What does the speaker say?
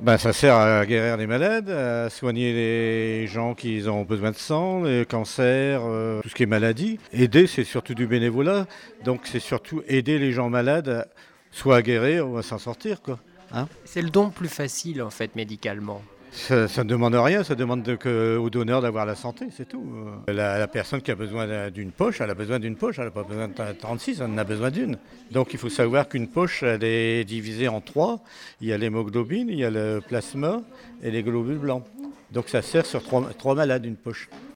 Ben, ça sert à guérir les malades, à soigner les gens qui ont besoin de sang, les cancers, tout ce qui est maladie. Aider, c'est surtout du bénévolat. Donc c'est surtout aider les gens malades, soit à guérir ou à s'en sortir, quoi. Hein. C'est le don le plus facile en fait médicalement. Ça ne demande rien, ça demande au donneur d'avoir la santé, c'est tout. La personne qui a besoin d'une poche, elle a besoin d'une poche, elle n'a pas besoin de 36, elle en a besoin d'une. Donc il faut savoir qu'une poche, elle est divisée en trois. Il y a l'hémoglobine, il y a le plasma et les globules blancs. Donc ça sert sur trois malades, une poche.